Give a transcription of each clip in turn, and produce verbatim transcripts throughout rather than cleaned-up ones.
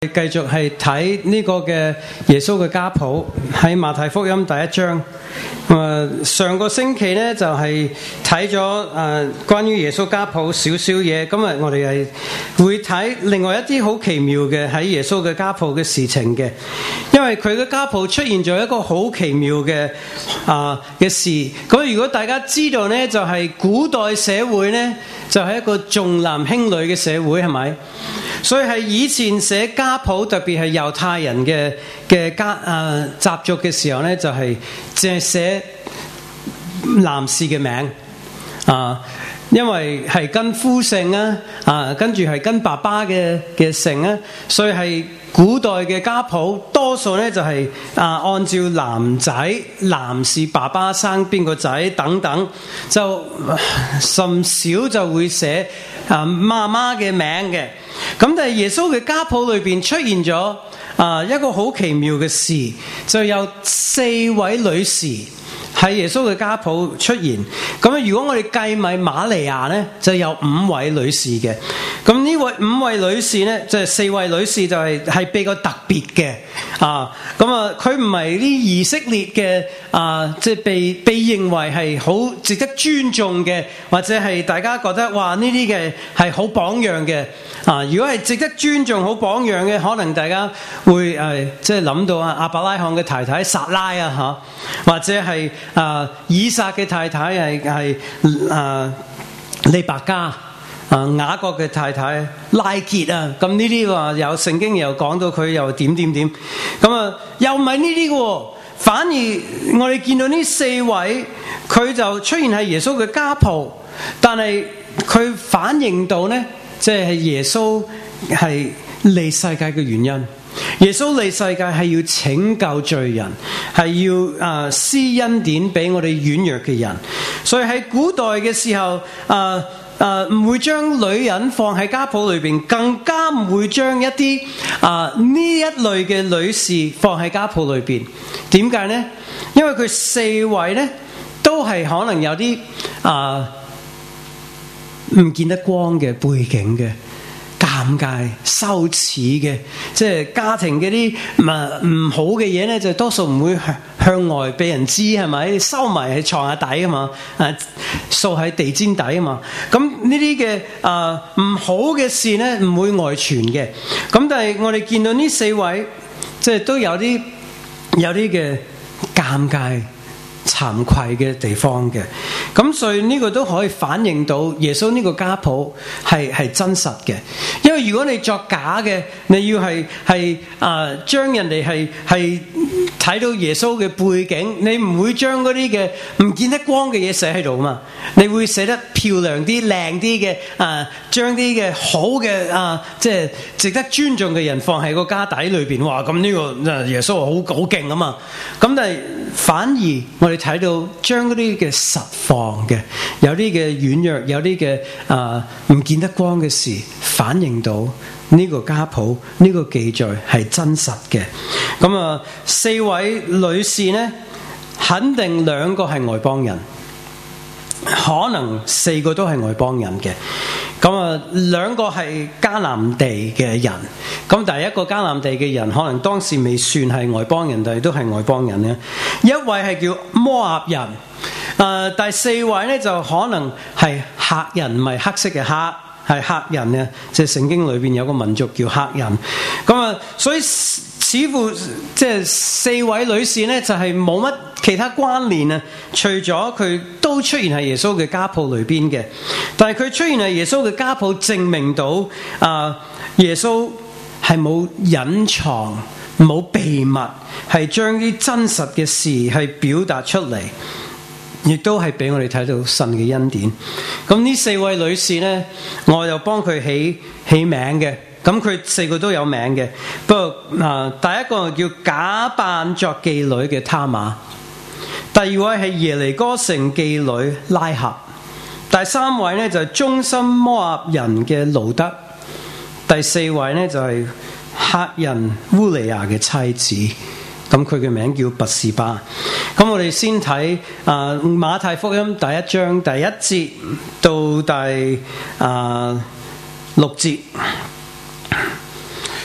繼續係睇呢個嘅耶穌嘅家譜喺馬太福音第一章。誒，上個星期咧就係睇咗誒關於耶穌家譜少少嘢，今日我哋係會睇另外一啲好奇妙嘅喺耶穌嘅家譜嘅事情嘅，因為佢嘅家譜出現咗一個好奇妙嘅啊嘅事。咁如果大家知道咧，就係古代社會咧就係一個重男輕女嘅社會，係咪？所以係以前寫家譜，特別係猶太人嘅嘅家啊習俗嘅時候咧，就係淨係寫男士嘅名啊，因為係跟夫姓啊，啊跟住係跟爸爸嘅嘅姓啊，所以係古代嘅家譜多數咧就係啊按照男仔男士爸爸生邊個仔等等，就甚少就會寫啊媽媽嘅名嘅。咁但係耶穌嘅家譜裏邊出現咗啊一個好奇妙嘅事，就有四位女士喺耶穌嘅家譜出現。咁如果我哋計埋瑪利亞咧，就有五位女士嘅。咁呢位五位女士咧，就係、是、四位女士就係、是、係比較特別嘅啊。咁啊，佢唔係啲以色列嘅啊，即、就、係、是、被被認為係好值得尊重嘅，或者係大家覺得哇呢啲嘅係好榜樣嘅啊。如果係值得尊重、好榜樣嘅，可能大家會誒即係諗到啊亞伯拉罕嘅太太撒拉啊嚇，或者係啊以撒嘅太太係係啊利百加。啊雅各嘅太太拉結啊，咁呢啲話有聖經又講到佢又點點點，咁啊又唔係呢啲嘅，反而我哋見到呢四位，佢就出現喺耶穌嘅家譜，但係佢反映到呢，即係耶穌係嚟世界嘅原因。耶穌嚟世界係要拯救罪人，係要啊施恩典俾我哋軟弱嘅人，所以喺古代嘅時候啊。誒唔、呃、會將女人放喺家譜裏邊，更加唔會將一啲啊呢一類嘅女士放喺家譜裏邊。點解呢？因為佢四位呢都係可能有啲啊唔見得光嘅背景嘅。尷尬、羞恥嘅，即係家庭嗰啲唔唔好嘅嘢咧，就多數唔會向向外俾人知，係咪？收埋喺床下底啊嘛，啊掃喺地氈底啊嘛。咁呢啲嘅啊唔好嘅事咧，唔會外傳嘅。咁但係我哋見到呢四位，即係都有啲有啲嘅尷尬、慚愧嘅地方嘅，咁所以呢個都可以反映到耶穌呢個家譜係係真實嘅。因為如果你作假嘅，你要係係啊將人哋係係睇到耶穌嘅背景，你唔會將嗰啲嘅唔見得光嘅嘢寫喺度嘛，你會寫得漂亮啲、靚啲嘅啊，將啲嘅好嘅啊，即係值得尊重嘅人放喺個家底裏邊。哇！咁呢個耶穌好好勁啊嘛。咁但係反而我哋睇到將嗰啲嘅實況嘅，有啲嘅軟弱，有啲嘅啊唔見得光嘅事，反映到呢個家譜呢個記載係真實嘅。咁啊，四位女士呢，肯定兩個係外邦人，可能四個都係外邦人嘅。咁啊，兩個係迦南地嘅人，咁第一個迦南地嘅人可能當時未算係外邦人，但係都係外邦人咧。一位係叫摩押人，誒、呃、第四位咧就可能係赫人，唔係黑色嘅黑，係赫人啊！即係聖經裏邊有個民族叫赫人，咁啊，所以似乎即係四位女士咧就係冇乜其他關聯啊，除咗佢都出現喺耶穌嘅家譜裏邊嘅，但係佢出現喺耶穌嘅家譜，證明到啊耶穌係冇隱藏、冇秘密，係將啲真實嘅事係表達出嚟，亦都係俾我哋睇到神嘅恩典。咁呢四位女士呢，我又幫佢起起名嘅。咁佢四個都有名嘅，不過啊、呃，第一個叫假扮作妓女嘅他瑪，第二位係耶利哥城妓女拉合，第三位呢就係、是、忠心摩押人嘅路德，第四位呢就係、是、赫人烏利亞嘅妻子，咁佢嘅名叫拔士巴。咁我哋先睇啊、呃、馬太福音第一章第一節到第啊、呃、六節。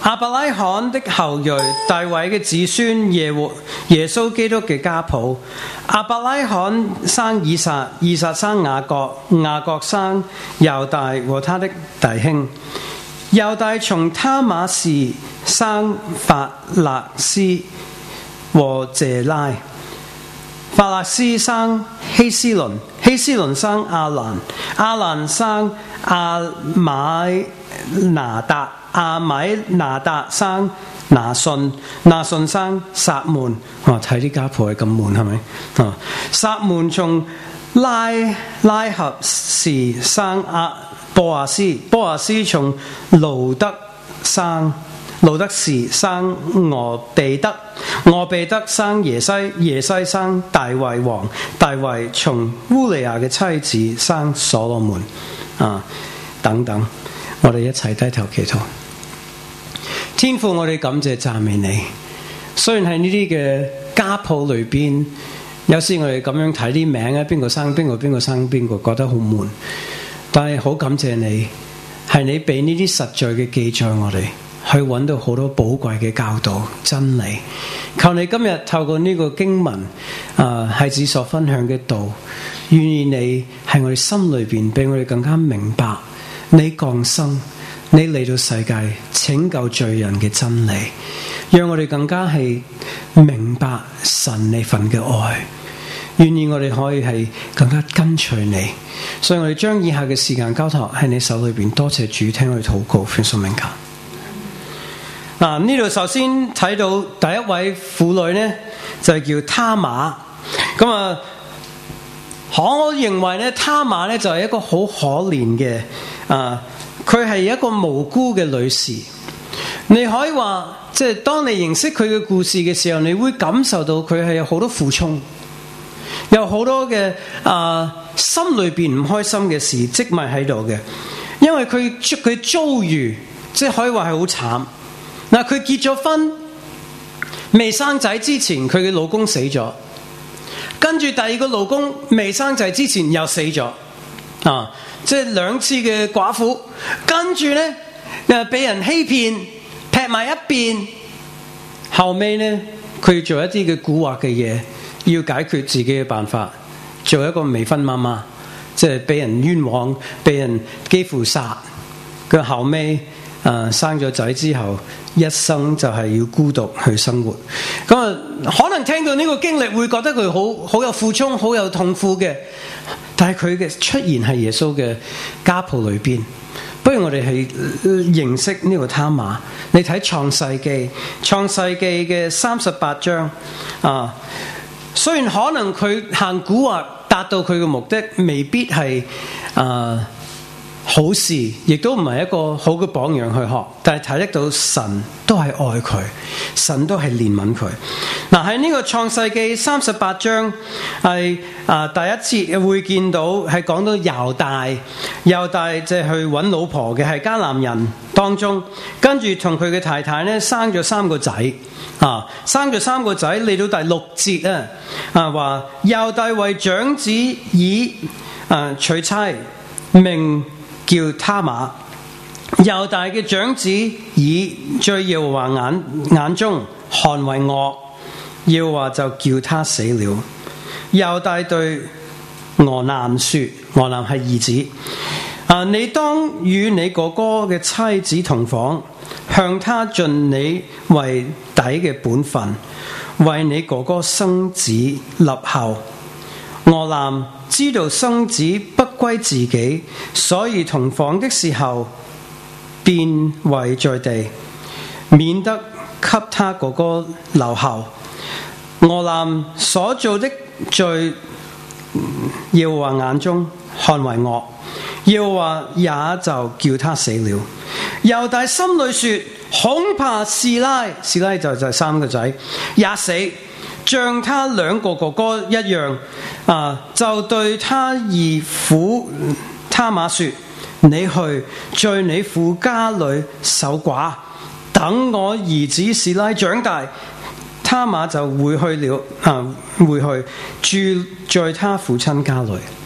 亞伯拉罕的後裔，大衛嘅子孫，耶和耶穌基督嘅家譜。亞伯拉罕生以撒，以撒生雅各，雅各生猶大和他的弟兄。猶大從他瑪士生法勒斯和謝拉，法勒斯生希斯倫，希斯倫生亞蘭，亞蘭生亞米拿達，亞米拿達生拿順，拿順生撒門。哇！睇啲家譜係咁悶，係咪？啊！撒門從拉拉合士生亞波亞斯，波亞斯從路德生路德士生俄備德，俄備德生耶西，耶西生大衛王，大衛從烏利亞嘅妻子生所羅門。啊！等等，我哋一齊低頭祈禱。天父，我哋感謝讚美你。雖然喺呢啲嘅家譜裏邊，有時我哋咁樣睇啲名咧，邊個生邊個，邊個生邊個，覺得好悶。但係好感謝你，係你俾呢啲實在嘅記載我哋，去揾到好多寶貴嘅教導真理。求你今日透過呢個經文，啊、呃，孩子所分享嘅道，願意你喺我哋心裏邊，俾我哋更加明白你降生，你嚟到世界拯救罪人嘅真理，讓我哋更加係明白神你份嘅愛。願意我哋可以係更加跟隨你，所以我哋將以下嘅時間交託喺你手裏邊。多謝主，聽我哋禱告，奉聖名求。嗱，呢度首先睇到第一位婦女呢，就係叫他瑪。咁啊，我認為呢，他瑪呢就係一個好可憐嘅啊，佢係一個無辜嘅女士。你可以話，即係當你認識佢嘅故事嘅時候，你會感受到佢係有好多苦衷。有好多嘅啊、呃，心裏邊唔開心嘅事積埋喺度嘅，因為佢佢遭遇，即係可以話係好慘。嗱，佢結咗婚，未生仔之前，佢嘅老公死咗，跟住第二個老公未生仔之前又死咗，啊，即係兩次嘅寡婦，跟住咧又俾人欺騙，劈埋一邊，後尾咧佢做一啲嘅蠱惑嘅嘢。要解決自己嘅辦法，做一個未婚媽媽，即係俾人冤枉，俾人幾乎殺。佢後尾誒生咗仔之後，一生就係要孤獨去生活。咁啊，可能聽到呢個經歷會覺得佢好好有苦衷，好有痛苦嘅。但係佢嘅出現係耶穌嘅家譜裏邊。不如我哋係認識呢個他瑪。你睇創世記，創世記嘅三十八章啊。雖然可能佢行蠱惑達到佢嘅目的，未必係啊、呃、好事，亦都唔係一個好嘅榜樣去學。但係睇得到神都係愛佢，神都係憐憫佢。嗱，喺呢個創世記三十八章係啊、呃、第一節會見到係講到猶大，猶大即係去揾老婆嘅係迦南人當中，跟住同佢嘅太太咧生咗三個仔。啊，生咗三個仔，嚟到第六節啊，啊話猶大為長子以啊娶妻，名叫他瑪。猶大嘅長子以在耶和華眼眼中看為惡，耶和華就叫他死了。猶大對俄南說，俄南係兒子，啊你當與你哥哥嘅妻子同房，向他盡你為底嘅本分，為你哥哥生子立後。俄南知道生子不歸自己，所以同房的時候便遺在地，免得給他哥哥留後。俄南所做的在耶和華眼中看為惡，耶和華也就叫他死了。猶大心裏說，恐怕示拉，示拉就就三個仔也死，像他兩個哥哥一樣。啊，就對他兒婦他瑪說，你去在你父家裏守寡，等我兒子示拉長大，他瑪就回去了。啊，回去住在他父親家裏。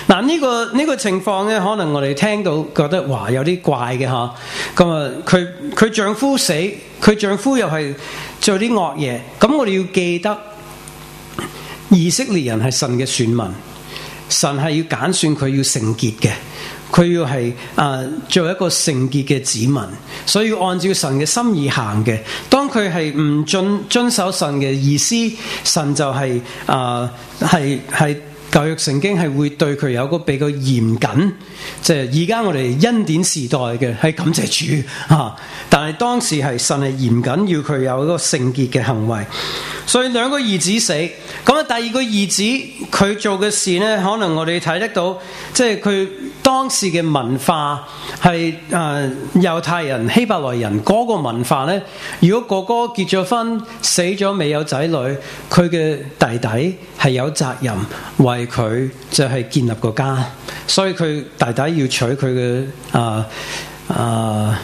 嗱，呢個呢個情況咧，可能我哋聽到覺得哇有啲怪嘅嚇。咁啊，佢佢丈夫死，佢丈夫又係做啲惡嘢。咁我哋要記得，以色列人係神嘅選民，神係要揀選佢要聖潔嘅，佢要係啊、呃、做一個聖潔嘅子民，所以要按照神嘅心意行嘅。當佢係唔遵遵守神嘅意思，神就係啊係係。舊約聖經係會對佢有個比較嚴謹，即係而家我哋恩典時代嘅係感謝主啊，但係當時係神係嚴謹要佢有一個聖潔嘅行為，所以兩個兒子死，咁啊第二個兒子佢做嘅事呢，可能我哋睇得到，即係佢當時嘅文化係誒猶太人希伯來人嗰個文化呢，如果哥哥結咗婚死咗未有仔女，佢嘅弟弟係有責任為佢就係建立個家，所以佢弟弟要娶佢嘅啊啊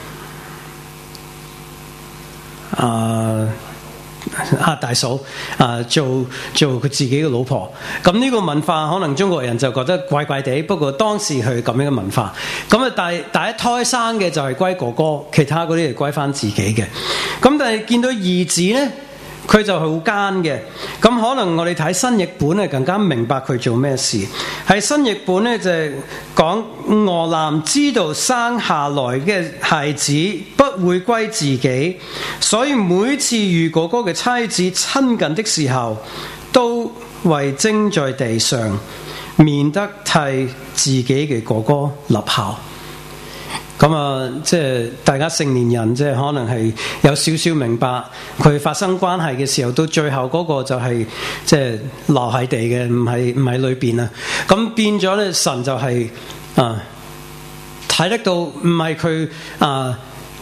啊啊大嫂啊做做佢自己嘅老婆。咁呢個文化可能中國人就覺得怪怪地，不過當時係咁樣嘅文化。咁啊第第一胎生嘅就係歸哥哥，其他嗰啲係歸翻自己嘅。咁但係見到兒子呢，佢就好奸嘅，咁可能我哋睇新譯本咧更加明白佢做咩事。喺新譯本咧就係講俄南知道生下來嘅孩子不會歸自己，所以每次與哥哥嘅妻子親近的時候，都為精在地上，免得替自己嘅哥哥立效。咁啊，即係大家成年人，即係可能係有少少明白佢發生關係嘅時候，到最後嗰個就係即係留喺地嘅，唔係唔喺裏邊啊。咁變咗咧，神就係、是、啊睇得到，唔係佢啊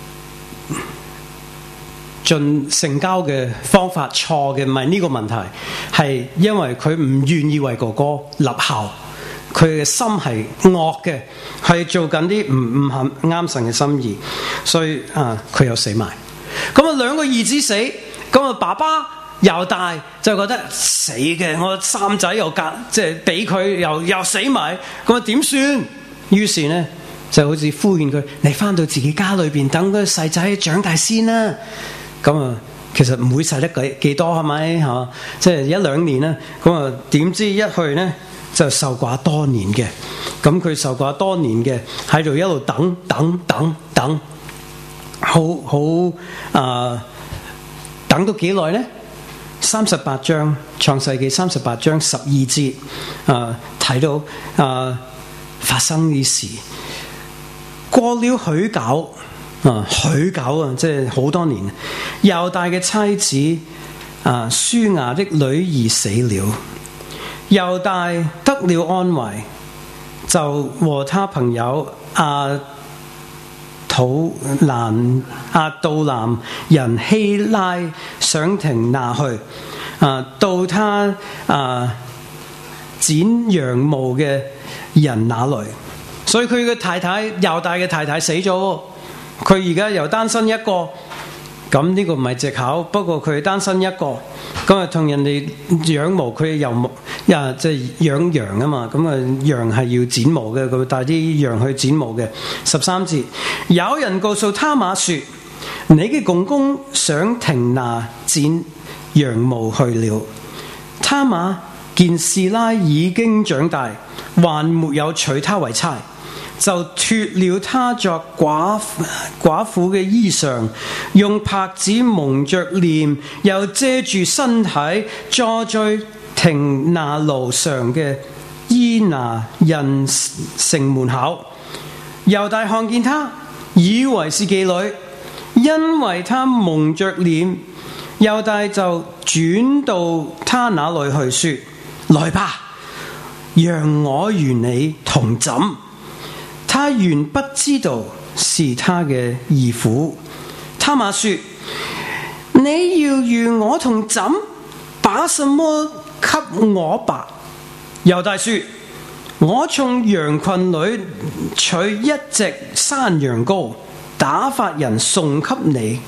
盡性交嘅方法錯嘅，唔係呢個問題，係因為佢唔願意為哥哥立效。佢嘅心係惡嘅，係做緊啲唔唔合啱神嘅心意，所以啊，佢又死埋。咁啊，兩個兒子死，咁啊，爸爸又大就覺得死嘅，我三仔又隔，即係俾佢又又死埋，咁啊點算？於是呢，就好似呼籲佢，你翻到自己家裏邊，等個細仔長大先啦。咁啊，其實唔會細得幾幾多係咪嚇？即係一兩年啦。咁啊，點知一去呢？就受寡多年嘅，咁佢受寡多年嘅喺度一路等等等等，好好啊！等到幾耐呢？三十八章創世記三十八章十二節啊，睇到啊發生啲事，過了許久啊，許久啊，即係好多年。猶大嘅妻子啊，書亞的女兒死了。猶大得了安慰，就和他朋友亞土蘭亞杜蘭人希拉上亭拿去，啊，到他啊剪羊毛嘅人那裏。所以佢嘅太太猶大嘅太太死咗，佢而家又單身一個。咁呢個唔係藉口，不過佢單身一個，咁啊同人哋養毛，佢又牧，呀即係養羊啊嘛，咁啊羊係要剪毛嘅，佢帶啲羊去剪毛嘅。十三節，有人告訴他瑪說：你嘅公公上亭拿剪羊毛去了。他瑪見示拉已經長大，還沒有娶她為妻，就脫了他作寡寡婦嘅衣裳，用帕子蒙着臉，又遮住身體，坐在亭拿路上嘅伊拿人城門口。猶大看見他，以為是妓女，因為他蒙着臉。猶大就轉到他那裏去，說：來吧，讓我與你同枕。他原不知道是他嘅義婦。他瑪說：你要與我同枕，把什麼給我吧？猶大說：我從羊群裏取一隻山羊羔，打發人送給你。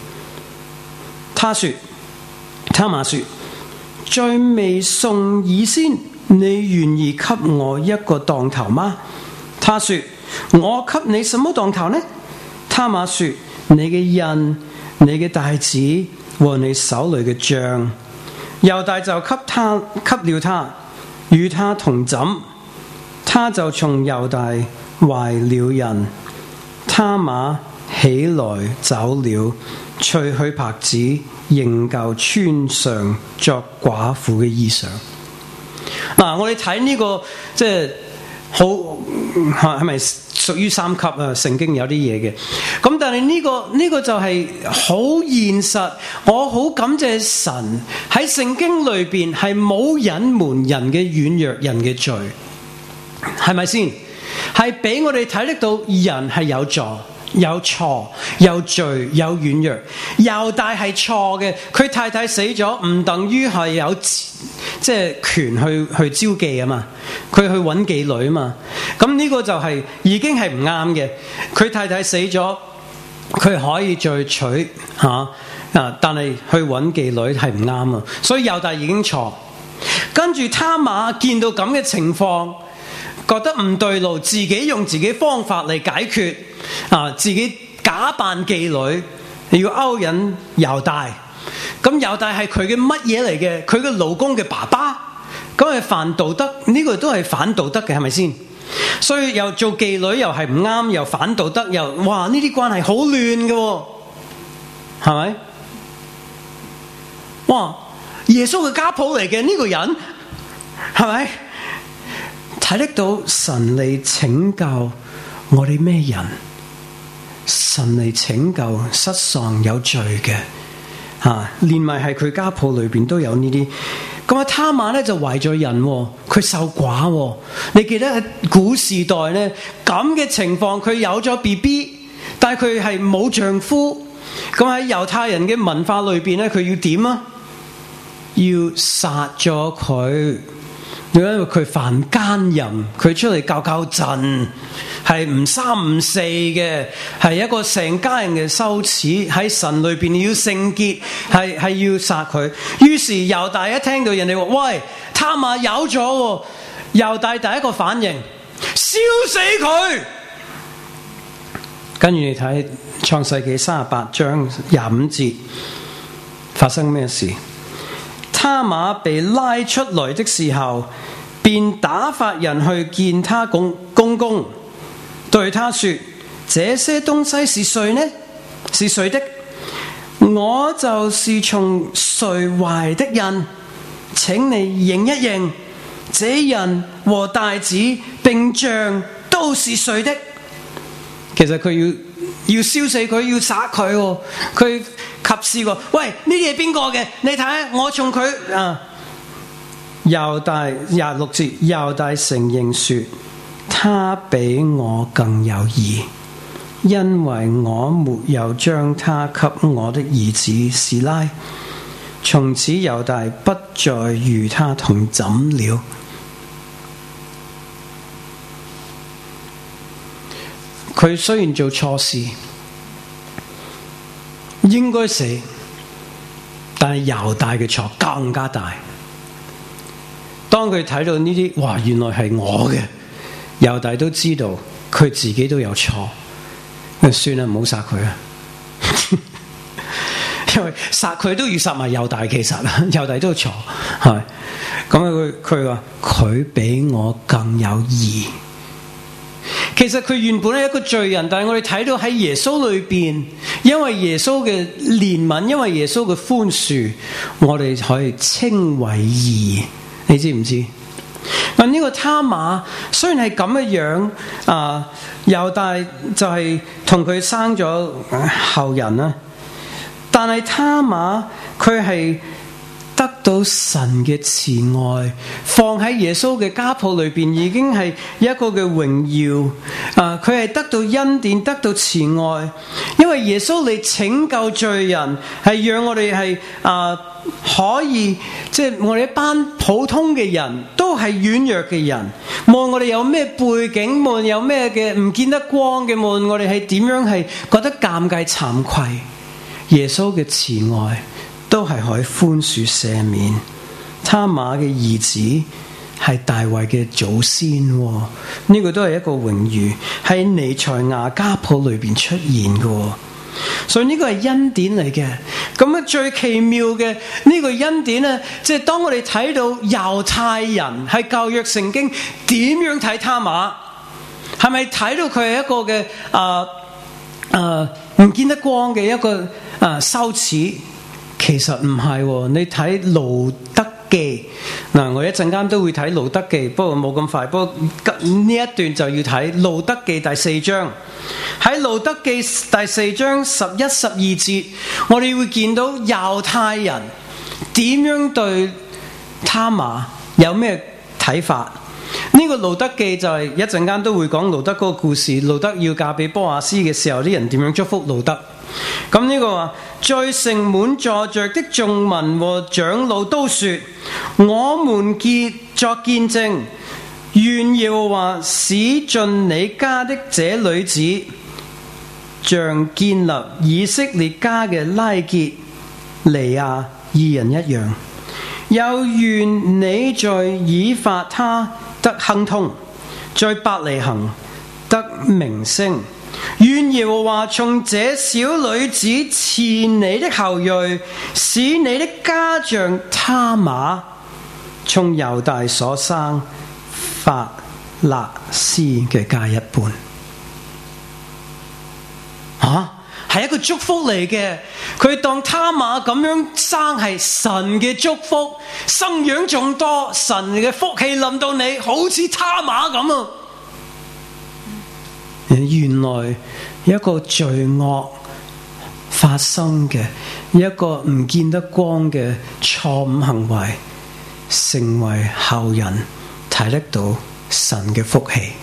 他說：他瑪說：在未送以先， 你願意給我一個當頭嗎？他說，我給你什麼當頭呢？他瑪說，你嘅印、你嘅帶子和你手裏嘅杖。猶大就給他給了他，與他同枕。他就從猶大懷了孕。他瑪起來走了，除去帕子，仍舊穿上作寡婦嘅衣裳。嗱、啊，我哋睇呢個即係好係咪屬於三級啊？聖經有啲嘢嘅，咁但係呢、這個呢、這個就係好現實。我好感謝神喺聖經裏邊係冇隱瞞人嘅軟弱、人嘅罪，係咪先？係俾我哋睇得到人係有罪、有錯、有罪、有軟弱。猶大係錯嘅，佢太太死咗，唔等於係有即係權去去招妓啊嘛，佢去揾妓女啊嘛。咁呢個就係、是、已經係唔啱嘅。佢太太死咗，佢可以再娶吓啊，但係去揾妓女係唔啱啊。所以猶大已經錯。跟住他瑪見到咁嘅情況，覺得唔對路，自己用自己方法嚟解決啊，自己假扮妓女，要勾引猶大。咁猶大係佢嘅乜嘢嚟嘅？佢嘅老公嘅爸爸，咁係犯道德，呢、這個都係反道德嘅，係咪先？所以又做妓女又係唔啱，又反道德，又哇呢啲關係好亂嘅，係咪？哇！耶穌嘅家譜嚟嘅呢個人，係咪？睇得到神嚟拯救我哋咩人？神嚟拯救失喪有罪嘅。啊，連埋係佢家譜裏邊都有呢啲，咁啊，他瑪咧就懷咗孕，佢受寡。你記得喺古時代咧咁嘅情況，佢有咗 B B， 但係佢係冇丈夫。咁喺猶太人嘅文化裏邊咧，佢要點啊？要殺咗佢。因為佢犯奸淫，佢出嚟教教陣，係唔三唔四嘅，係一個成家人嘅羞恥。喺神裏邊要聖潔，係係要殺佢。於是猶大一聽到人哋話，喂，他瑪有咗，猶大第一個反應，燒死佢。跟住你睇創世記三十八章廿五節，發生咩事？他瑪被拉出來的時候，便打發人去見他公公公，對他說：這些東西是誰呢？是誰的？我就是從誰懷的孕，請你認一認，這人和帶子並杖都是誰的？其實佢要要燒死佢，要殺佢，佢及時個，喂，呢啲係邊個嘅？你睇下，我從佢啊，猶大廿六節，猶大承認說，他比我更有義，因為我沒有將他給我的兒子示拉。從此猶大不再與他同枕了。佢雖然做錯事，應該死，但係猶大嘅錯更加大。當佢睇到呢啲，哇，原來係我嘅，猶大都知道佢自己都有錯，算啦，唔好殺佢啊！因為殺佢都要殺埋猶大，其實猶大都錯，係咁佢佢話佢比我更有義。其實佢原本係一個罪人，但係我哋睇到喺耶穌裏邊，因為耶穌嘅憐憫，因為耶穌嘅寬恕，我哋可以稱為義。你知唔知？嗱，呢個他瑪雖然係咁嘅樣，啊，猶大就係同佢生咗後人啦，但係他瑪佢係得到神嘅慈愛，放喺耶穌嘅家譜裏邊，已經係一個嘅榮耀。啊，佢係得到恩典，得到慈愛，因為耶穌嚟拯救罪人，係讓我哋係啊可以，即係我哋一班普通嘅人都係軟弱嘅人，無論我哋有咩背景，無論有咩嘅唔見得光嘅，無論我哋係點樣係覺得尷尬慚愧，耶穌嘅慈愛都係可以寬恕赦免。他瑪嘅兒子係大衛嘅祖先喎，呢、這個都係一個榮譽，喺彌賽亞家譜裏邊出現嘅，所以呢個係恩典嚟嘅。咁啊，最奇妙嘅呢個恩典咧，即係當我哋睇到猶太人喺舊約聖經點樣睇他瑪，係咪睇到佢係一個嘅啊啊唔見得光嘅一個啊羞恥？其實唔係喎，你睇路德記嗱，我一陣間都會睇路德記，不過冇咁快。不過呢一段就要睇路德記第四章。喺路德記第四章十一、十二節，我哋會見到猶太人點樣對他瑪有咩睇法。呢、這個路德記就係一陣間都會講路德嗰個故事。路德要嫁俾波亞斯嘅時候，啲人點樣祝福路德？咁呢個話，在城門坐着的眾民和長老都說：我們結作見證，願耶和華使進你家的這女子，像建立以色列家嘅拉結、利亞二人一樣，又願你在以法他得亨通，在伯利恆得名聲。願耶和華從這小女子賜你的後裔，使你的家像他瑪從猶大所生法勒斯嘅家一般。啊，係一個祝福嚟嘅。佢當他瑪咁樣生係神嘅祝福，生養眾多，神嘅福氣臨到你，好似他瑪咁啊！原來一個罪惡發生嘅一個唔見得光嘅錯誤行為，成為後人睇得到神嘅福氣。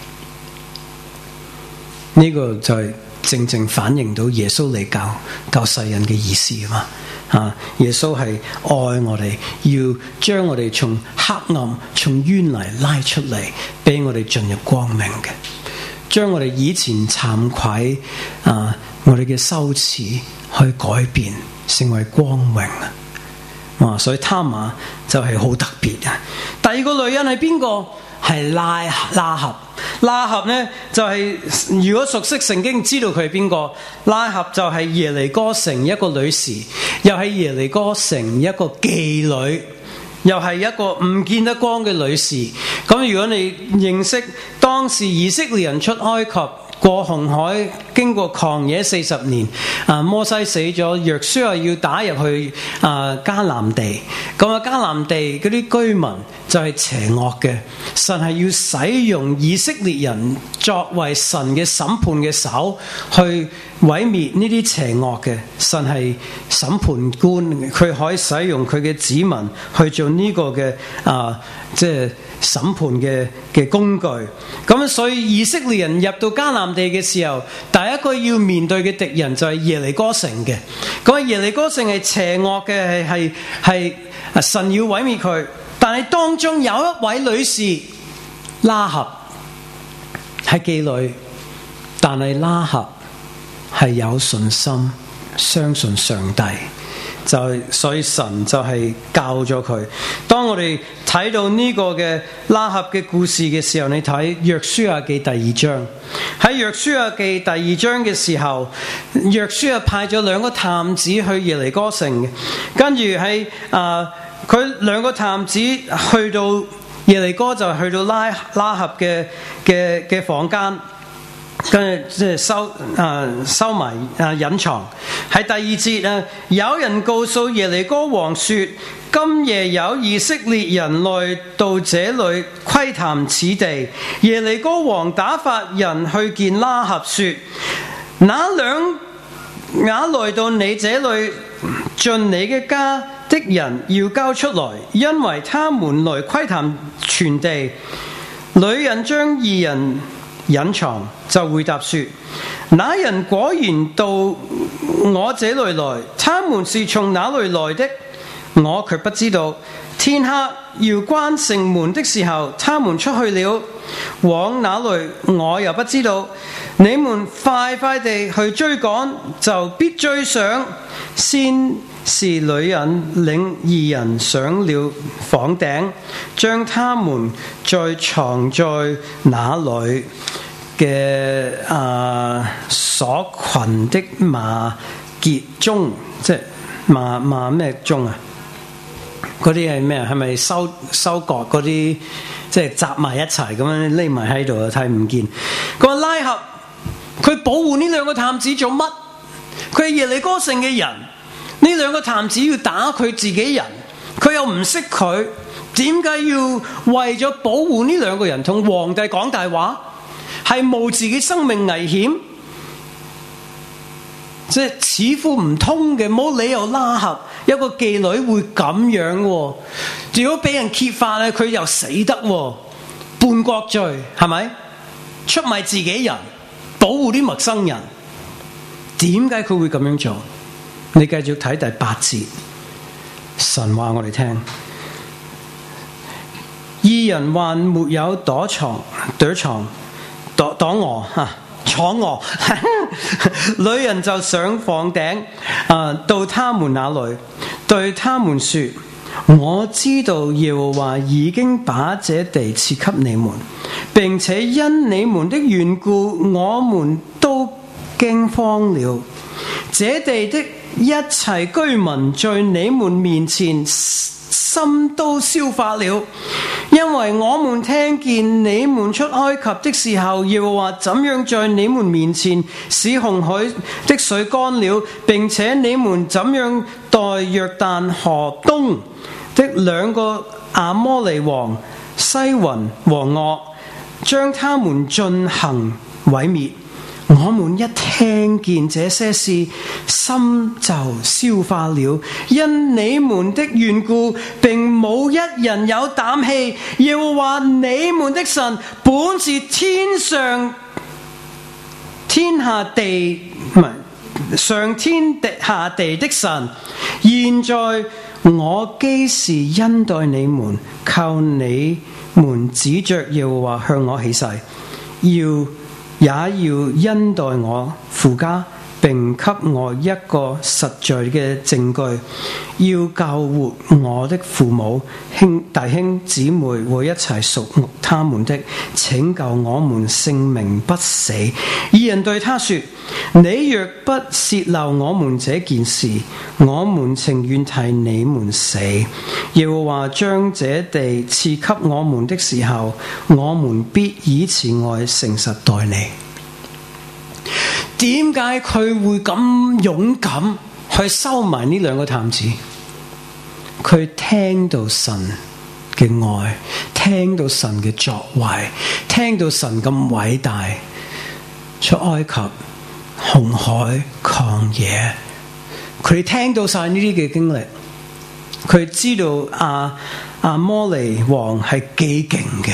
呢、這個就係正正反映到耶穌嚟教教世人嘅意思啊嘛！啊，耶穌係愛我哋，要將我哋從黑暗、從冤泥拉出嚟，俾我哋進入光明嘅。將我哋以前慚愧啊，我哋嘅羞恥去改變，成為光榮啊！哇，所以他瑪就係好特別啊！第二個女人係邊個？係拉拉合。拉合呢就係、是、如果熟悉聖經，知道佢係邊個？拉合就係耶利哥城一個女士，又係耶利哥城一個妓女。又係一個唔見得光嘅女士。咁如果你認識當時以色列人出埃及過紅海，經過曠野四十年，啊摩西死咗，約書亞要打入去啊迦南地。咁啊迦南地嗰啲居民就係邪惡嘅，神係要使用以色列人作為神嘅審判嘅手去毀滅呢啲邪惡嘅。神係審判官，佢可以使用佢嘅子民去做呢個嘅啊，即係審判嘅嘅工具。咁所以以色列人入到迦南地嘅時候，第一個要面對嘅敵人就係耶利哥城嘅。咁耶利哥城係邪惡嘅，係係係神要毀滅佢。但係當中有一位女士拉合係妓女，但係拉合係有信心，相信上帝，就係所以神就係教咗佢。當我哋睇到呢個嘅拉合嘅故事嘅時候，你睇約書亞記第二章。喺約書亞記第二章嘅時候，約書亞派咗兩個探子去耶利哥城嘅，跟住喺啊佢兩個探子去到耶利哥，就去到拉拉合嘅嘅嘅房間。跟住即係收啊收埋啊隱藏。喺第二節啊，有人告訴耶利哥王說：今夜有以色列人來到這裏窺探此地。耶利哥王打發人去見拉合說：那兩也來到你這裏進你嘅家的人要交出來，因為他們來窺探全地。女人將二人隱藏，就回答說：那人果然到我這裏來，他們是從哪裏來的，我卻不知道。天黑要關城門的時候，他們出去了，往哪裏我又不知道。你們快快地去追趕，就必追上，先是女人領二人上了房頂，將他們再藏在那裏嘅啊所群的麻結中，即係麻麻咩中啊？嗰啲係咩啊？係咪收收割嗰啲？即係集埋一齊咁樣匿埋喺度啊，睇唔見。佢話拉合佢保護呢兩個探子做乜？佢係耶利哥城嘅人，呢兩個探子要打佢自己人，佢又唔識佢，點解要為咗保護呢兩個人同皇帝講大話？係冒自己生命危險，即係似乎唔通嘅，冇理由拉合一個妓女會咁樣喎。如果俾人揭發咧，佢又死得喎，叛國罪係咪？出賣自己人，保護啲陌生人，點解佢會咁樣做？你繼續睇第八節，神話我哋聽，二人還沒有躲藏，躲藏，躲躲臥吓，闖臥，女人就上房頂，啊，到他們那裏，對他們說。我知道耶和華已經把這地賜給你們，並且因你們的緣故，我們都驚慌了。這地的一切居民在你們面前心都消化了，因為我們聽見你們出埃及的時候，耶和華怎樣在你們面前使紅海的水乾了，並且你們怎樣待約旦河東的兩個亞摩利王西雲和噩，將他們進行毀滅。我們一聽見這些事，心就消化了，因你們的緣故，並冇一人有膽氣。耶和華你們的神本是天上天下地唔係上天地下地的神，現在我既是恩待你們，靠你們指着耶和華向我起誓，要也要恩待我父家，並給我一個實在嘅證據，要救活我的父母、兄弟兄姊妹和一切屬他們的，拯救我們性命不死。二人對他說：你若不泄漏我們這件事，我們情願替你們死。耶和華將這地賜給我們的時候，我們必以慈愛誠實待你。點解佢會咁勇敢去收埋呢兩個探子？佢聽到神嘅愛，聽到神嘅作為，聽到神咁偉大，出埃及、紅海、曠野，佢聽到晒呢啲嘅經歷，佢知道阿阿摩利王係幾勁嘅，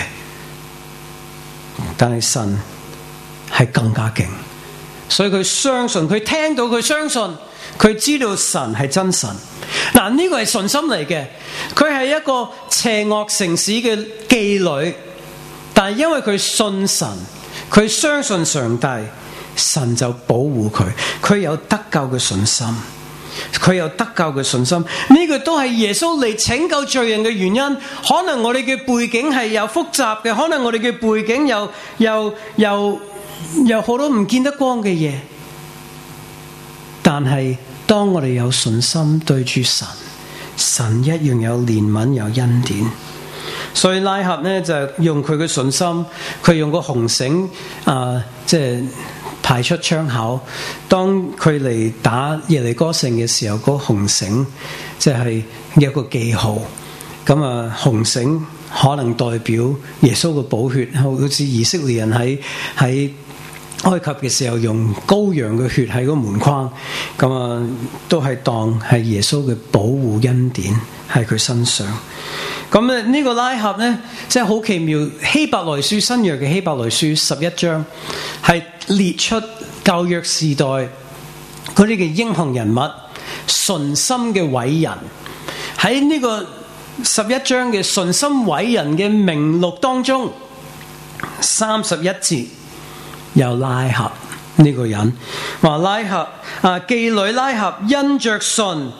但係神係更加勁。所以佢相信，佢聽到，佢相信，佢知道神係真神。嗱，呢個係信心嚟嘅。佢係一個邪惡城市嘅妓女，但係因為佢信神，佢相信上帝，神就保護佢。佢有得救嘅信心，佢有得救嘅信心。呢個都係耶穌嚟拯救罪人嘅原因。可能我哋嘅背景係有複雜嘅，可能我哋嘅背景又又又。有好多唔見得光嘅嘢，但係當我哋有信心對住神，神一樣有憐憫有恩典。所以拉合呢，就用佢嘅信心，佢用個紅繩啊，即係排出窗口。當佢嚟打耶利哥城嘅時候，嗰個紅繩即係一個記號。咁啊，紅繩可能代表耶穌嘅寶血，好似以色列人喺喺埃及嘅時候用羔羊嘅血喺個門框，咁啊都係當係耶穌嘅保護恩典喺佢身上。咁咧呢個拉合呢，即係好奇妙。希伯來書新約嘅希伯來書十一章係列出舊約時代嗰啲嘅英雄人物、純心嘅偉人。喺呢個十一章嘅純心偉人嘅名錄當中，三十一節。有拉合呢個人話拉合啊，妓女拉合因着信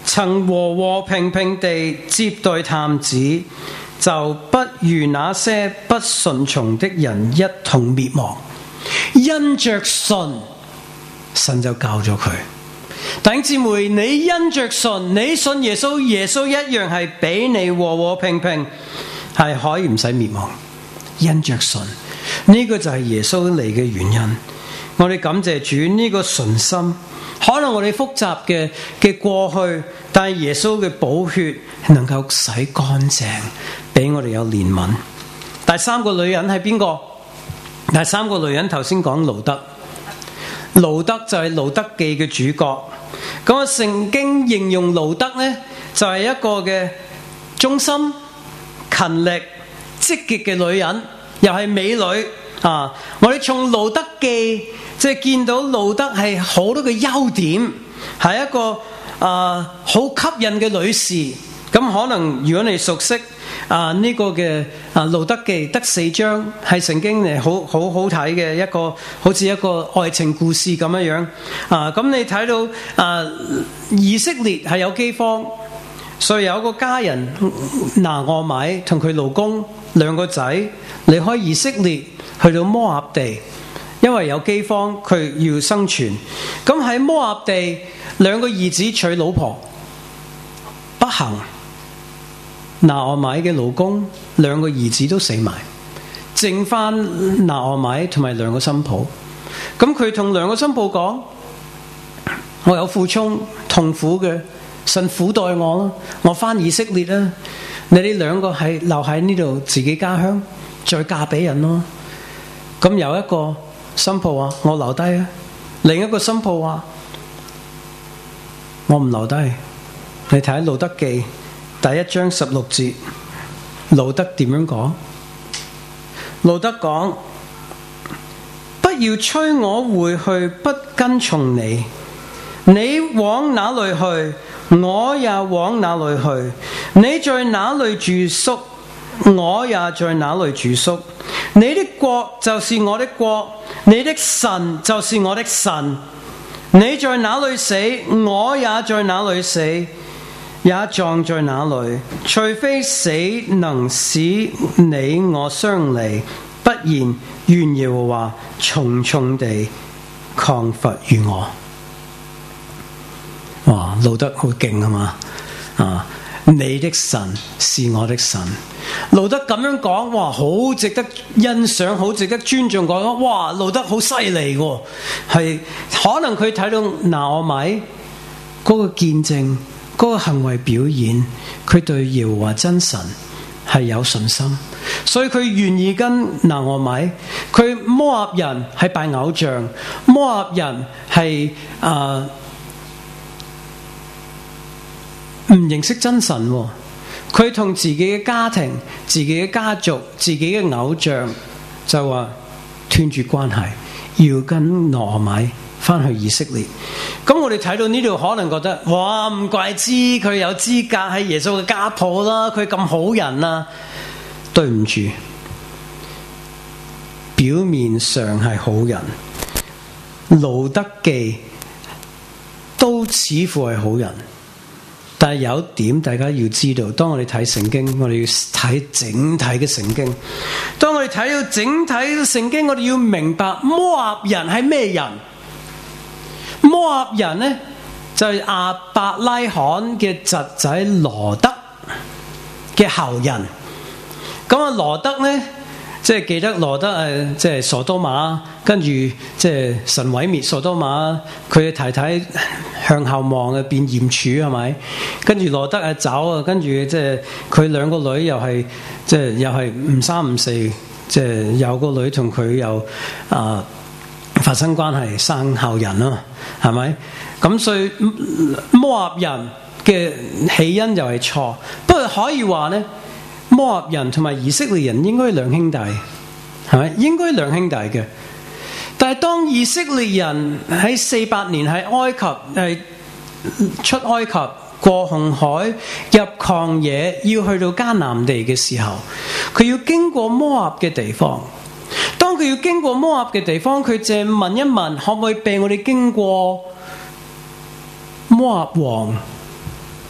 曾和和平平地接待探子，就不與那些不順從的人一同滅亡。因着信，神就救咗佢。弟兄姊妹，你因着信，你信耶穌，耶穌一樣係俾你和和平平，係可以唔使滅亡。因着信，呢個就係耶穌嚟嘅原因。我哋感謝主呢個信心，可能我哋複雜嘅嘅過去，但係耶穌嘅寶血能夠洗乾淨，俾我哋有憐憫。第三個女人係邊個？第三個女人頭先講路德，路德就係路德記嘅主角。咁啊，聖經形容路德呢，就係一個嘅忠心、勤力、積極嘅女人，又係美女啊！我哋從路德記即係見到路德係好多嘅優點，係一個啊好吸引嘅女士。咁可能如果你熟悉啊呢個嘅啊路德記得四章，係聖經嚟好好好睇嘅一個，好似一個愛情故事咁樣樣啊！咁你睇到啊以色列係有饑荒，所以有一個家人拿俄米同佢老公兩個仔離開以色列去到摩押地，因為有饑荒，佢要生存。咁喺摩押地，兩個兒子娶老婆，不幸。拿俄米嘅老公兩個兒子都死埋，剩翻拿俄米同埋兩個新抱。咁佢同兩個新抱講：我有苦衷痛苦嘅，神苦待我啦，我翻以色列啦。你哋兩個係留喺呢度自己家鄉，再嫁俾人咯。咁有一個新抱話：我留低啊。另一個新抱話：我唔留低。你睇下路德記第一章十六節，路德點樣講？路德講：不要催我回去，不跟從你。你往哪裏去，我也往哪裏去。你在哪裏住宿，我也在哪裏住宿。你的國就是我的國，你的神就是我的神。你在哪裏死，我也在哪裏死，也葬在哪裏。除非死能使你我相離，不然願耶和華重重地降罰於我。哇，路德好勁啊嘛！啊，你的神是我的神。路德咁樣講，哇，好值得欣賞，好值得尊重。講，哇，路德好犀利喎，係可能佢睇到拿俄米嗰個見證，嗰個行為表現，佢對耶和華真神係有信心，所以佢願意跟拿俄米。佢摩押人係拜偶像，摩押人係啊唔認識真神喎。佢同自己嘅家庭、自己嘅家族、自己嘅偶像就話斷絕關係，要跟拿俄米翻去以色列。咁我哋睇到呢度，可能覺得哇，唔怪之佢有資格喺耶穌嘅家譜啦，佢咁好人啊。對唔住，表面上係好人，路德記都似乎係好人。但係有一點大家要知道，當我哋睇聖經，我哋要睇整體嘅聖經。當我哋睇到整體嘅聖經，我哋要明白摩押人係咩人？摩押人呢，就係亞伯拉罕嘅侄仔羅德嘅後人。咁啊，羅德呢，即係記得羅德誒，即係所多瑪，跟住即係神毀滅所多瑪，佢嘅太太向後望啊，變鹽柱係咪？跟住羅德啊走啊，跟住即係佢兩個女又係即係又係唔三唔四，即係有個女同佢又啊、呃、發生關係，生後人啊，係咪？咁所以摩押人嘅起因又係錯，不過可以話呢，摩押人同埋以色列人應該兩兄弟，係咪？應該兩兄弟嘅。但係當以色列人喺四百年喺埃及係出埃及過紅海入曠野，要去到迦南地嘅時候，佢要經過摩押嘅地方。當佢要經過摩押嘅地方，佢淨係問一問，可唔可以俾我哋經過摩押王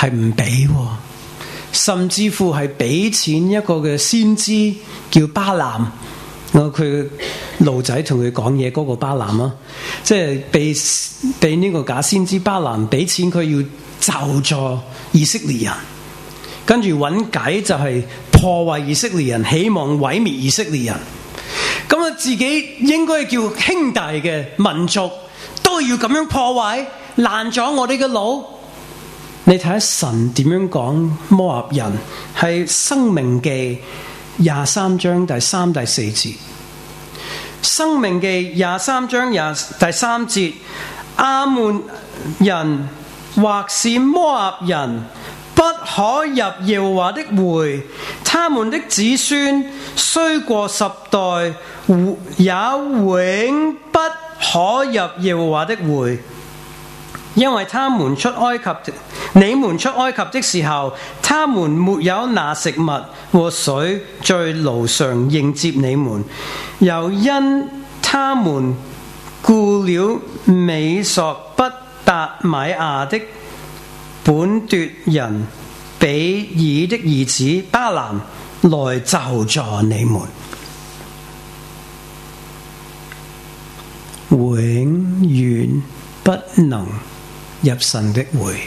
係唔俾，甚至乎係俾錢一個嘅先知叫巴蘭，我佢路仔同佢講嘢嗰個巴蘭啊，即係被被呢個假先知巴蘭俾錢，佢要咒詛以色列人，跟住揾計就係破壞以色列人，希望毀滅以色列人。咁啊，自己應該叫兄弟嘅民族都要咁樣破壞，爛咗我哋嘅路。你睇下神點樣講摩押人，係申命記廿三章第三第四節。申命記廿三章廿第三節，亞捫人或是摩押人不可入耶和華的會，他們的子孫雖過十代，也永不可入耶和華的會，因為他們出埃及，你們出埃及的時候，他們沒有拿食物和水在路上迎接你們，又因他們雇了美索不達米亞的本奪人比爾的兒子巴蘭來咒詛你們，永遠不能入神的會，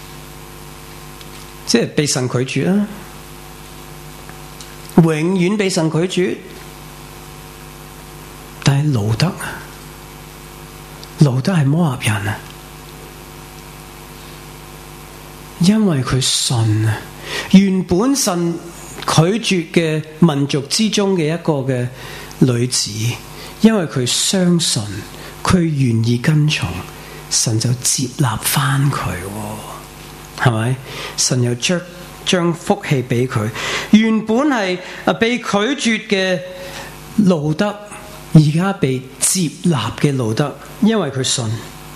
即係被神拒絕啊！永遠被神拒絕。但係路得啊，路得係摩押人啊，因為佢信啊，原本神拒絕嘅民族之中嘅一個嘅女子，因為佢相信，佢願意跟從，神就接納翻佢，係咪？神又將將福氣俾佢，原本係啊被拒絕嘅路得，而家被接納嘅路得，因為佢信，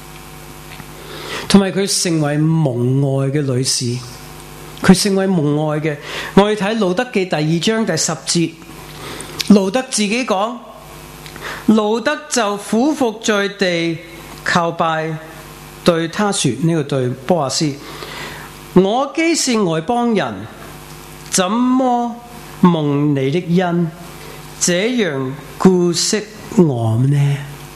同埋佢成為蒙愛嘅女士，佢成為蒙愛嘅。我哋睇路得記第二章第十節，路得自己講，路得就俯伏在地叩拜，對他說，呢、這個對波阿斯，我既是外邦人，怎麼蒙你的恩，這樣顧惜我呢？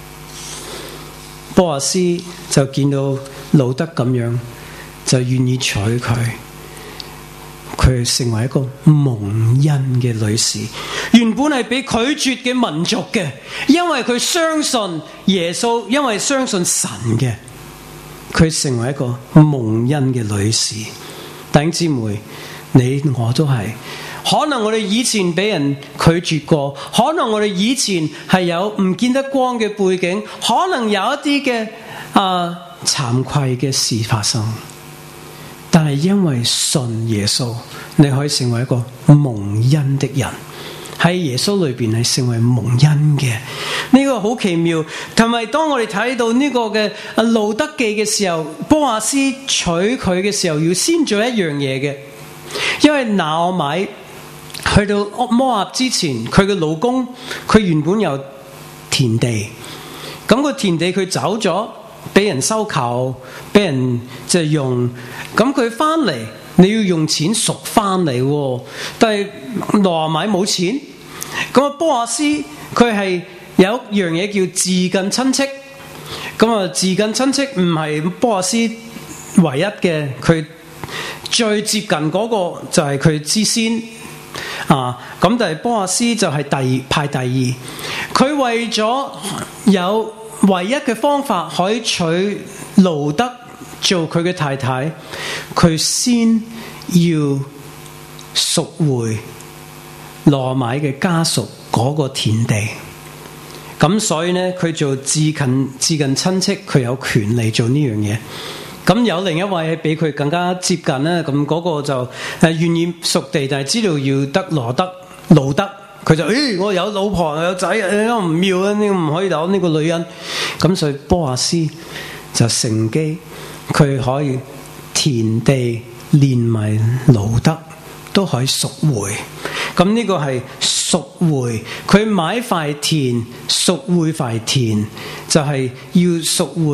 波阿斯就見到路得咁樣，就願意娶佢，佢成為一個蒙恩嘅女士。原本係被拒絕嘅民族嘅，因為佢相信耶穌，因為相信神嘅，佢成為一個蒙恩嘅女士。弟兄姊妹，你我都係。可能我哋以前俾人拒絕過，可能我哋以前係有唔見得光嘅背景，可能有一啲嘅啊慚愧嘅事發生，但係因為信耶穌，你可以成為一個蒙恩的人，喺耶穌裏邊係成為蒙恩嘅。呢個好奇妙。同埋當我哋睇到呢個嘅啊路得記嘅時候，波阿斯娶佢嘅時候要先做一樣嘢嘅，因為拿俄米去到摩押之前，佢嘅老公佢原本有田地，咁個田地佢走咗，俾人收購，俾人即係用，咁佢翻嚟你要用錢贖翻嚟，但係拿俄米冇錢，咁啊波阿斯佢係有一樣嘢叫至近親戚，咁啊至近親戚唔係波阿斯唯一嘅，佢最接近嗰個就係佢之先。啊，咁但係波阿斯就係第排第二，佢為咗有唯一嘅方法可以娶路得做佢嘅太太，佢先要贖回羅買嘅家屬嗰個田地，咁所以呢，佢做至近至近親戚，佢有權利做呢樣嘢。咁有另一位比佢更加接近咧，咁嗰個就誒願意贖地，但係知道要得羅得路得，佢就誒、哎、我有老婆有仔，誒唔妙啊，呢唔可以攞呢個女人。咁所以波阿斯就乘機，佢可以田地連埋路得都可以贖回。咁呢個係贖回，佢買塊田贖回塊田，就係、是、要贖回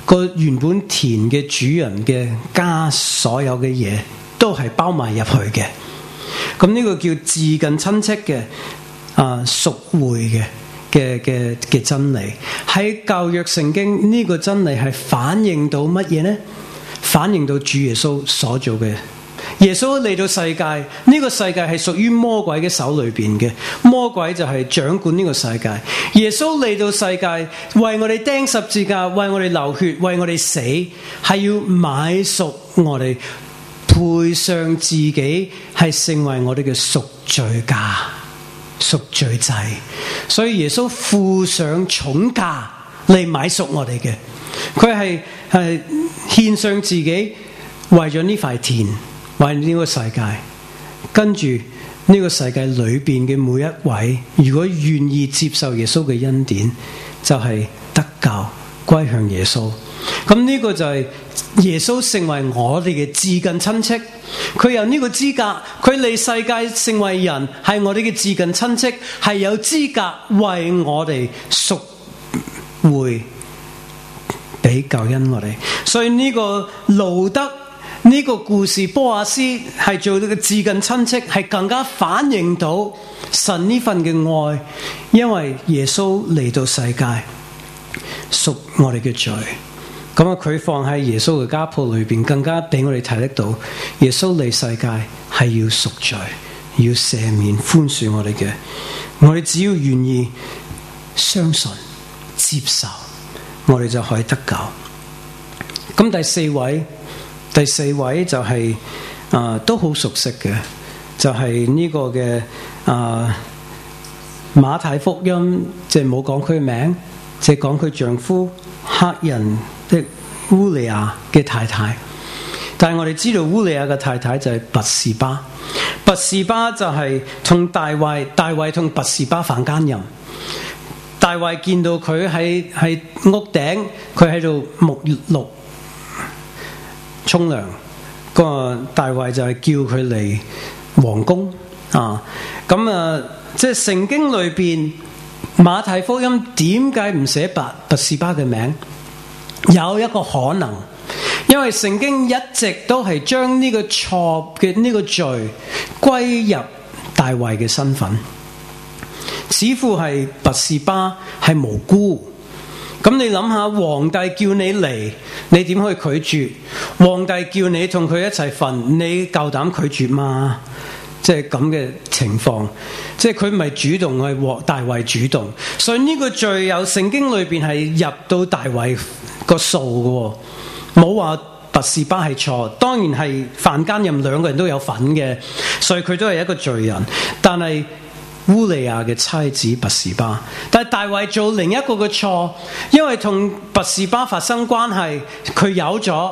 個原本田嘅主人嘅家所有嘅嘢都係包埋入去嘅。咁呢個叫至近親戚嘅啊贖回嘅嘅嘅嘅真理，喺舊約聖經呢個真理係反映到乜嘢呢？反映到主耶穌所做嘅。耶穌嚟到世界，呢個世界係屬於魔鬼嘅手裏邊嘅，魔鬼就係掌管呢個世界。耶穌嚟到世界，為我哋釘十字架，為我哋流血，為我哋死，係要買贖我哋，賠上自己，係成為我哋嘅贖罪價、贖罪祭。所以耶穌付上重價嚟買贖我哋嘅，佢係係獻上自己，為咗呢塊田。為呢個世界，跟住呢個世界裏邊嘅每一位，如果願意接受耶穌嘅恩典，就係、是、得救歸向耶穌。咁呢個就係耶穌成為我哋嘅至近親戚，佢有呢個資格，佢嚟世界成為人，係我哋嘅至近親戚，係有資格為我哋贖回俾救恩我哋。所以呢個路德。呢個故事，波阿斯係做到嘅至近親戚，係更加反映到神呢份嘅愛，因為耶穌嚟到世界贖我哋嘅罪。咁啊，佢放喺耶穌嘅家譜裏邊，更加俾我哋睇得到，耶穌嚟世界係要贖罪，要赦免寬恕我哋嘅。我哋只要願意相信、接受，我哋就可以得救。咁第四位。第四位就係、是、啊、呃、都好熟悉嘅，就係、是、呢個嘅啊、呃、馬太福音，即係冇講佢名，即係講佢丈夫黑人的烏利亞嘅太太。但係我哋知道烏利亞嘅太太就係拔士巴，拔士巴就係同大衛，大衛同拔士巴犯奸淫。大衛見到佢喺喺屋頂，佢喺度沐浴。沖涼，個大衛就係叫佢嚟皇宮啊！咁啊，即係聖經裏邊馬太福音點解唔寫拔拔士巴嘅名？有一個可能，因為聖經一直都係將呢個錯嘅呢個罪歸入大衛嘅身份，似乎係拔士巴係無辜。咁你諗下，皇帝叫你嚟，你點可以拒絕？皇帝叫你同佢一齊瞓，你夠膽拒絕嗎？即係咁嘅情況，即係佢唔係主動，係大衛主動。所以呢個罪有聖經裏邊係入到大衛個數嘅，冇話拔士巴係錯。當然係犯奸淫，兩個人都有份嘅，所以佢都係一個罪人。但係烏利亞嘅妻子拔士巴，但係大衛做另一個嘅錯，因為同拔士巴發生關係，佢有咗，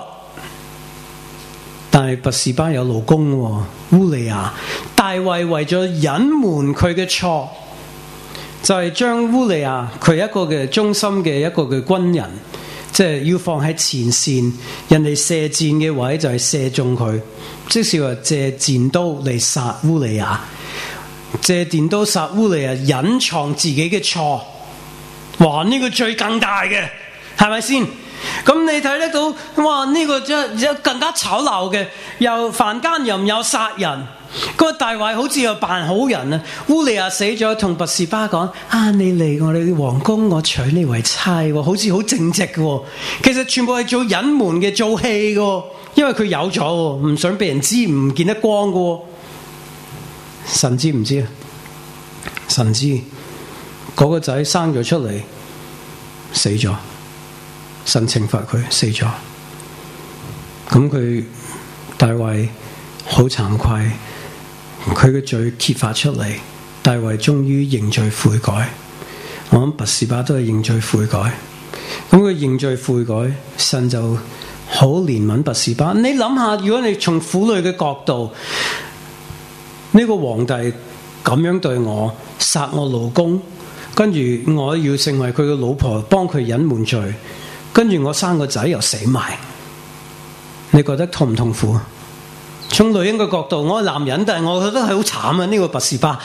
但係拔士巴有老公喎，烏利亞。大衛為咗隱瞞佢嘅錯，就係將烏利亞佢一個嘅忠心嘅一個嘅軍人，即係要放喺前線，人哋射箭嘅位就係射中佢，即是話借箭刀嚟殺烏利亞。借電刀殺烏利亞，隱藏自己嘅錯，哇！呢、這個罪更大嘅，係咪先？咁你睇得到，哇！呢、這個真係更加醜陋嘅，又犯奸淫，又殺人。個大衛好似又扮好人啊！烏利亞死咗，同拔士巴講：啊，你嚟我哋皇宮，我娶你為妻，好似好正直嘅。其實全部係做隱瞞嘅，做戲嘅，因為佢有咗，唔想俾人知，唔見得光嘅。神知唔知啊？神知，嗰個仔生咗出嚟死咗，神懲罰佢死咗。咁佢大衛好慚愧，佢嘅罪揭發出嚟，大衛終於認罪悔改。我諗拔士巴都係認罪悔改。咁佢認罪悔改，神就好憐憫拔士巴。你諗下，如果你從婦女嘅角度，呢個皇帝咁樣對我，殺我老公，跟住我要成為佢嘅老婆，幫佢隱瞞罪，跟住我生個仔又死埋，你覺得痛唔痛苦？從女人嘅角度，我係男人，但係我覺得係好慘啊！呢個拔士巴，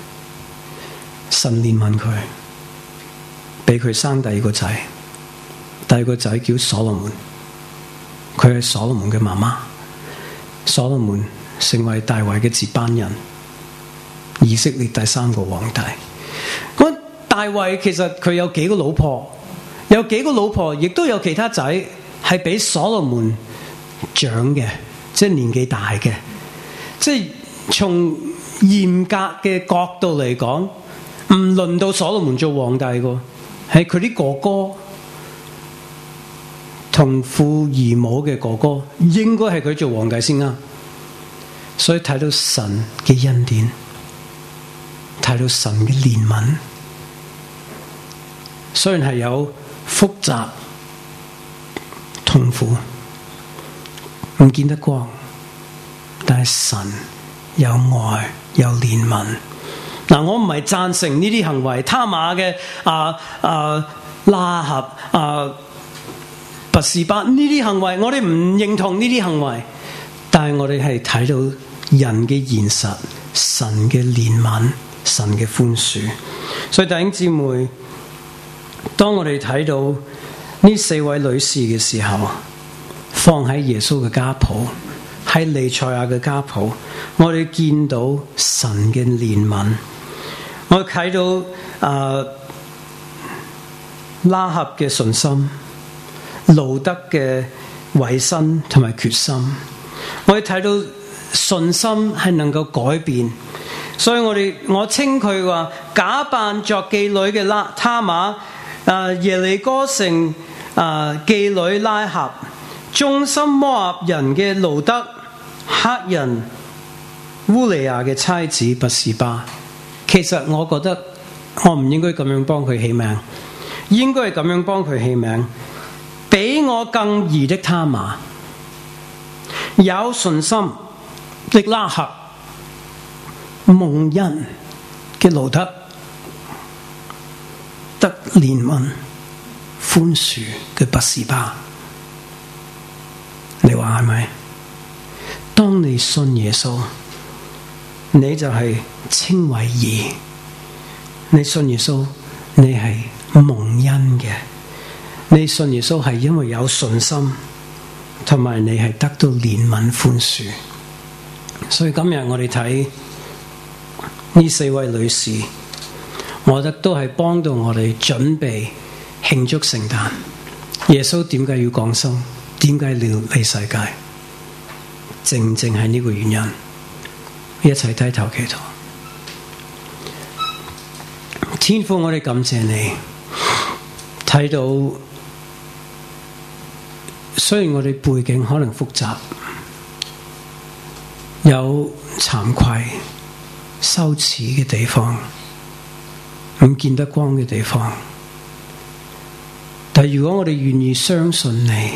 神憐憫佢，俾佢生第二個仔， 第二個仔叫所羅門，佢係所羅門嘅媽媽。所羅門成為大衛嘅接班人，以色列第三個皇帝。咁大衛其實佢有幾個老婆，有幾個老婆，亦都有其他仔係比所羅門長嘅，即係年紀大嘅。即係從嚴格嘅角度嚟講，唔輪到所羅門做皇帝嘅，係佢啲哥哥同父異母嘅哥哥，應該係佢做皇帝先啱。所以睇到神嘅恩典，睇到神嘅憐憫，雖然係有複雜、痛苦、唔見得光，但係神有愛、有憐憫。嗱，我唔係贊成呢啲行為，他瑪嘅啊啊拉合啊拔示巴呢啲行為，我哋唔認同呢啲行為，但係我哋係睇到人嘅現實，神嘅憐憫，神嘅寬恕。所以弟兄姊妹，當我哋睇到呢四位女士嘅時候，放喺耶穌嘅家譜，喺彌賽亞嘅家譜，我哋見到神嘅憐憫。我哋睇到啊拉合嘅信心，路得嘅委身同埋決心。我哋睇到信心係能夠改變，所以我哋我稱佢話假扮作妓女嘅拉他瑪，啊耶利哥城啊妓女拉合，忠心摩押人嘅路得，黑人烏利亞嘅妻子拔示巴。其實我覺得我唔應該咁樣幫佢起名，應該係咁樣幫佢起名，比我更義的他瑪，有信心的拉合，蒙恩嘅路得，得憐憫寬恕嘅拔示巴。你話係咪？當你信耶穌，你就係稱為義。你信耶穌，你係蒙恩嘅。你信耶穌係因為有信心，同埋你係得到憐憫寬恕。所以今日我哋睇呢四位女士，我覺得都係幫到我哋準備慶祝聖誕。耶穌點解要降生？點解要嚟世界？正正係呢個原因。一齊低頭祈禱。天父，我哋感謝你，睇到雖然我哋背景可能複雜，有慚愧、羞恥嘅地方，唔見得光嘅地方，但如果我哋願意相信你，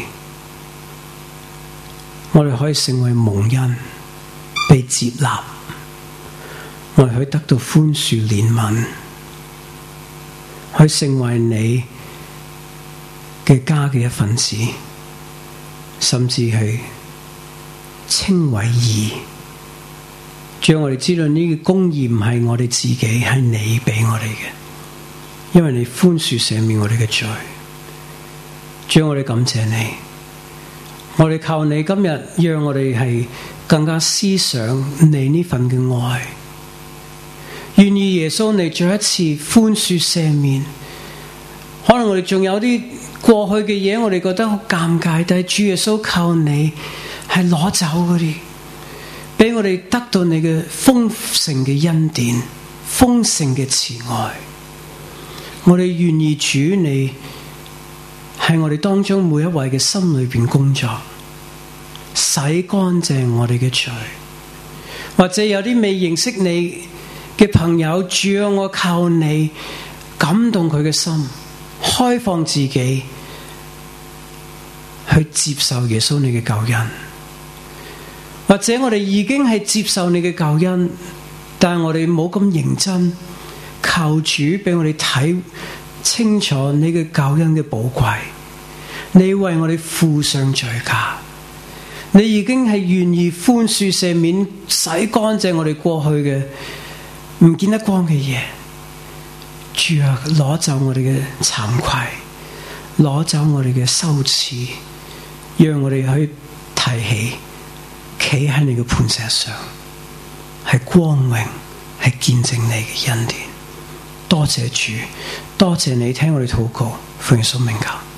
我哋可以成為蒙恩，被接納，我哋可以得到寬恕憐憫，可以成為你嘅家嘅一份子，甚至係稱為義。讓我哋知道呢個公義唔係我哋自己，係你俾我哋嘅，因為你寬恕赦免我哋嘅罪。讓我哋感謝你，我哋靠你今日讓我哋係更加思想你呢份嘅愛，願意耶穌你再一次寬恕赦免。可能我哋仲有啲過去嘅嘢，我哋覺得好尷尬，但係主耶穌靠你係攞走嗰啲，俾我哋得到你嘅豐盛嘅恩典、豐盛嘅慈愛。我哋願意主你喺我哋當中每一位嘅心裏邊工作，洗乾淨我哋嘅罪。或者有啲未認識你嘅朋友，主啊，我靠你感動佢嘅心，開放自己去接受耶穌你嘅救恩。或者我哋已經係接受你嘅救恩，但係我哋冇咁認真，求主俾我哋睇清楚你嘅救恩嘅寶貴。你為我哋付上罪價，你已經係願意寬恕赦免，洗乾淨我哋過去嘅唔見得光嘅嘢。主啊，攞走我哋嘅慚愧， 攞走我哋嘅羞恥，讓我哋去提起，企喺你嘅磐石上，係光榮，係見證你嘅恩典。多謝主，多謝你聽我哋禱告，奉耶穌名求。